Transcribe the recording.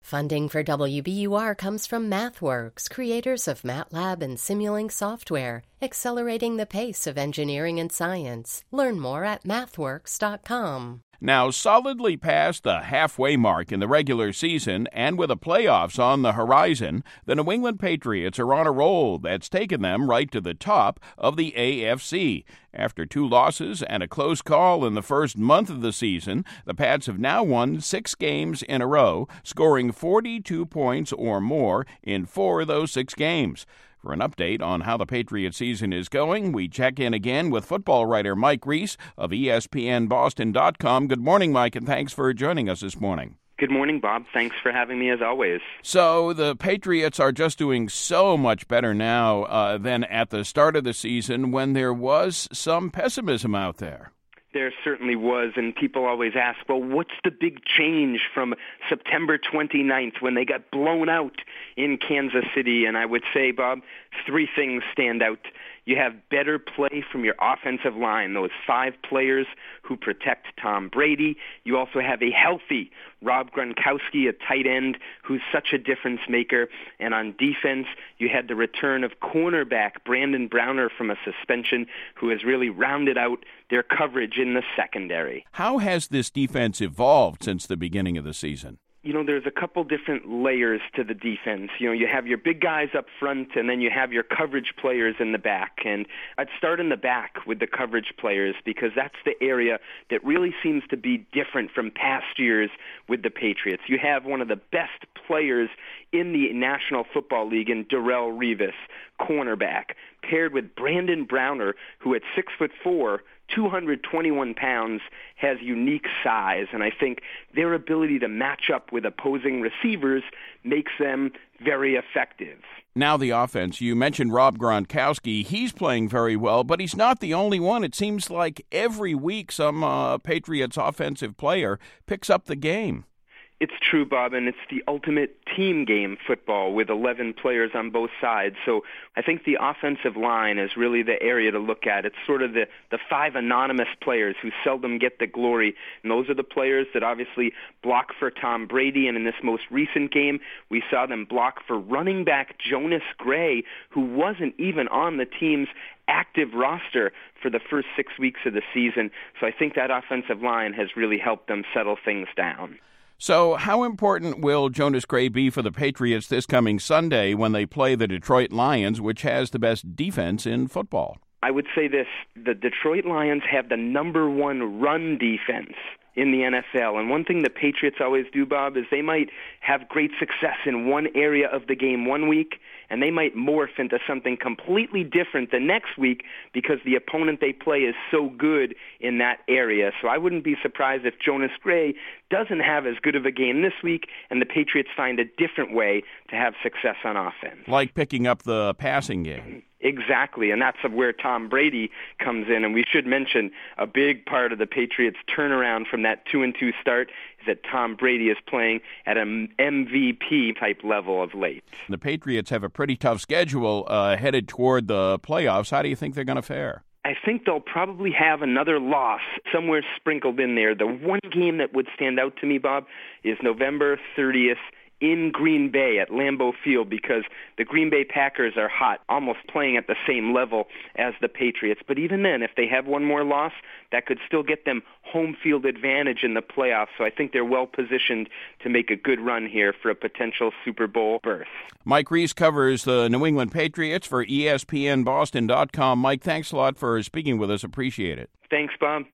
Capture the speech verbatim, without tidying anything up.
Funding for W B U R comes from MathWorks, creators of MATLAB and Simulink software, accelerating the pace of engineering and science. Learn more at mathworks dot com. Now solidly past the halfway mark in the regular season and with the playoffs on the horizon, the New England Patriots are on a roll that's taken them right to the top of the A F C. After two losses and a close call in the first month of the season, the Pats have now won six games in a row, scoring forty-two points or more in four of those six games. For an update on how the Patriot season is going, we check in again with football writer Mike Reiss of E S P N Boston dot com. Good morning, Mike, and thanks for joining us this morning. Good morning, Bob. Thanks for having me, as always. So the Patriots are just doing so much better now uh, than at the start of the season when there was some pessimism out there. There certainly was, and people always ask, well, what's the big change from September twenty-ninth when they got blown out in Kansas City? And I would say, Bob, three things stand out. You have better play from your offensive line, those five players who protect Tom Brady. You also have a healthy Rob Gronkowski, a tight end who's such a difference maker. And on defense, you had the return of cornerback Brandon Browner from a suspension, who has really rounded out their coverage in the secondary. How has this defense evolved since the beginning of the season? You know, there's a couple different layers to the defense. You know, you have your big guys up front, and then you have your coverage players in the back. And I'd start in the back with the coverage players because that's the area that really seems to be different from past years with the Patriots. You have one of the best players in the National Football League in Darrelle Revis, cornerback, paired with Brandon Browner, who at six foot four, two hundred twenty-one pounds, has unique size, and I think their ability to match up with opposing receivers makes them very effective. Now the offense, you mentioned Rob Gronkowski. He's playing very well, but he's not the only one. It seems like every week some uh, Patriots offensive player picks up the game. It's true, Bob, and it's the ultimate team game, football, with eleven players on both sides. So I think the offensive line is really the area to look at. It's sort of the, the five anonymous players who seldom get the glory, and those are the players that obviously block for Tom Brady, and in this most recent game, we saw them block for running back Jonas Gray, who wasn't even on the team's active roster for the first six weeks of the season. So I think that offensive line has really helped them settle things down. So how important will Jonas Gray be for the Patriots this coming Sunday when they play the Detroit Lions, which has the best defense in football? I would say this. The Detroit Lions have the number one run defense in the N F L. And one thing the Patriots always do, Bob, is they might have great success in one area of the game one week, and they might morph into something completely different the next week because the opponent they play is so good in that area. So I wouldn't be surprised if Jonas Gray doesn't have as good of a game this week and the Patriots find a different way to have success on offense. Like picking up the passing game. Exactly, and that's where Tom Brady comes in. And we should mention a big part of the Patriots' turnaround from that two and two start is that Tom Brady is playing at an M V P-type level of late. The Patriots have a pretty tough schedule uh, headed toward the playoffs. How do you think they're going to fare? I think they'll probably have another loss somewhere sprinkled in there. The one game that would stand out to me, Bob, is November thirtieth in Green Bay at Lambeau Field, because the Green Bay Packers are hot, almost playing at the same level as the Patriots. But even then, if they have one more loss, that could still get them home field advantage in the playoffs. So I think they're well positioned to make a good run here for a potential Super Bowl berth. Mike Reiss covers the New England Patriots for E S P N Boston dot com. Mike, thanks a lot for speaking with us. Appreciate it. Thanks, Bob.